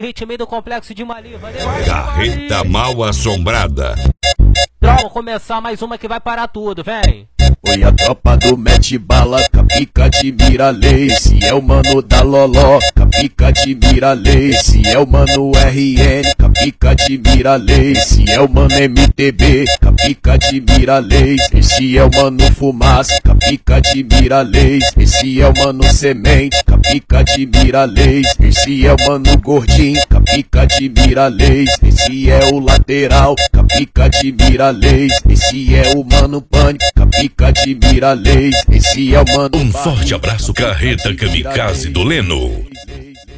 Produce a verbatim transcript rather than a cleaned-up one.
Ritmo do complexo de Mali, valeu? Carreta mal assombrada. Vamos começar mais uma que vai parar tudo, vem. Oi, a tropa do mete bala, capica de miralei. Se é o mano da Loló, capica de miralei. Se é o mano R N, capica de miralei. Se é o mano M T B, capica de miralei. Esse é o mano Fumaça, capica de miralei. Esse é o mano Semente, capica de miralei. Esse é o mano Gordinho, capica de miralei. Esse é o lateral, capica de miralei. Esse é o mano Pânico, capica de miralei. Esse é o mano. Um forte abraço, Carreta Kamikaze do Leno.